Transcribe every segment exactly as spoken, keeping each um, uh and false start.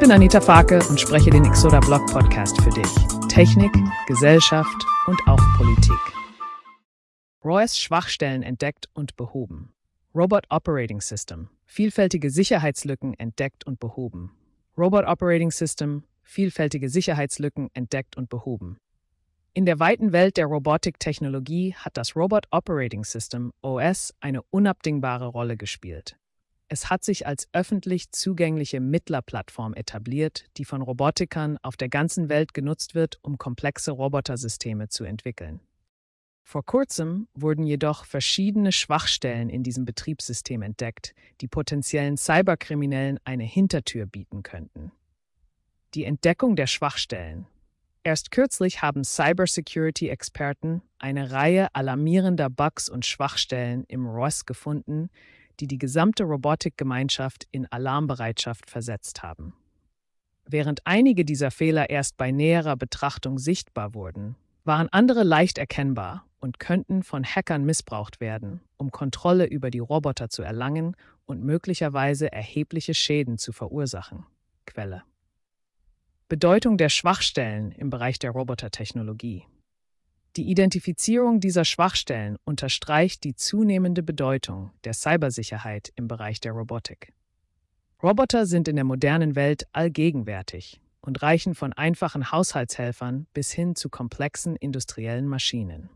bin Anita Farke und spreche den Exoda Blog Podcast für dich. Technik, Gesellschaft und auch Politik. R O S Schwachstellen entdeckt und behoben. Robot Operating System. Vielfältige Sicherheitslücken entdeckt und behoben. Robot Operating System. Vielfältige Sicherheitslücken entdeckt und behoben. In der weiten Welt der Robotiktechnologie hat das Robot Operating System, O S, eine unabdingbare Rolle gespielt. Es hat sich als öffentlich zugängliche Mittlerplattform etabliert, die von Robotikern auf der ganzen Welt genutzt wird, um komplexe Robotersysteme zu entwickeln. Vor kurzem wurden jedoch verschiedene Schwachstellen in diesem Betriebssystem entdeckt, die potenziellen Cyberkriminellen eine Hintertür bieten könnten. Die Entdeckung der Schwachstellen. Erst kürzlich haben Cybersecurity-Experten eine Reihe alarmierender Bugs und Schwachstellen im R O S gefunden, die die gesamte Robotikgemeinschaft in Alarmbereitschaft versetzt haben. Während einige dieser Fehler erst bei näherer Betrachtung sichtbar wurden, waren andere leicht erkennbar und könnten von Hackern missbraucht werden, um Kontrolle über die Roboter zu erlangen und möglicherweise erhebliche Schäden zu verursachen. Quelle: Bedeutung der Schwachstellen im Bereich der Robotertechnologie. Die Identifizierung dieser Schwachstellen unterstreicht die zunehmende Bedeutung der Cybersicherheit im Bereich der Robotik. Roboter sind in der modernen Welt allgegenwärtig und reichen von einfachen Haushaltshelfern bis hin zu komplexen industriellen Maschinen.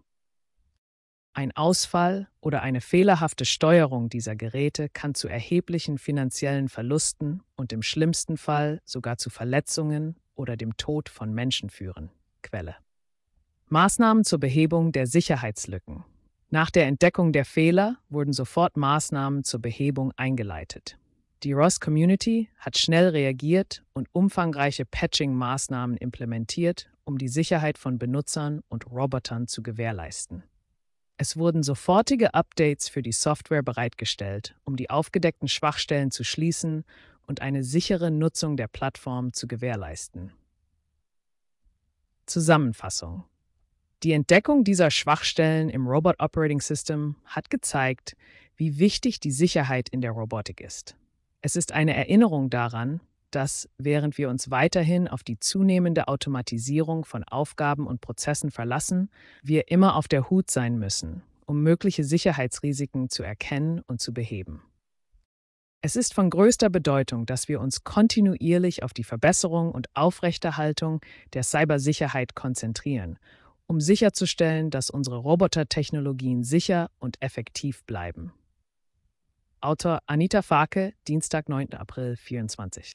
Ein Ausfall oder eine fehlerhafte Steuerung dieser Geräte kann zu erheblichen finanziellen Verlusten und im schlimmsten Fall sogar zu Verletzungen oder dem Tod von Menschen führen. Quelle: Maßnahmen zur Behebung der Sicherheitslücken. Nach der Entdeckung der Fehler wurden sofort Maßnahmen zur Behebung eingeleitet. Die R O S-Community hat schnell reagiert und umfangreiche Patching-Maßnahmen implementiert, um die Sicherheit von Benutzern und Robotern zu gewährleisten. Es wurden sofortige Updates für die Software bereitgestellt, um die aufgedeckten Schwachstellen zu schließen und eine sichere Nutzung der Plattform zu gewährleisten. Zusammenfassung: Die Entdeckung dieser Schwachstellen im Robot Operating System hat gezeigt, wie wichtig die Sicherheit in der Robotik ist. Es ist eine Erinnerung daran, dass, während wir uns weiterhin auf die zunehmende Automatisierung von Aufgaben und Prozessen verlassen, wir immer auf der Hut sein müssen, um mögliche Sicherheitsrisiken zu erkennen und zu beheben. Es ist von größter Bedeutung, dass wir uns kontinuierlich auf die Verbesserung und Aufrechterhaltung der Cybersicherheit konzentrieren, um sicherzustellen, dass unsere Robotertechnologien sicher und effektiv bleiben. Autor Anita Farke, Dienstag, neunter April vierundzwanzig.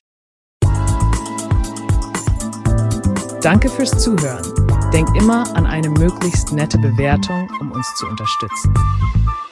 Danke fürs Zuhören. Denk immer an eine möglichst nette Bewertung, um uns zu unterstützen.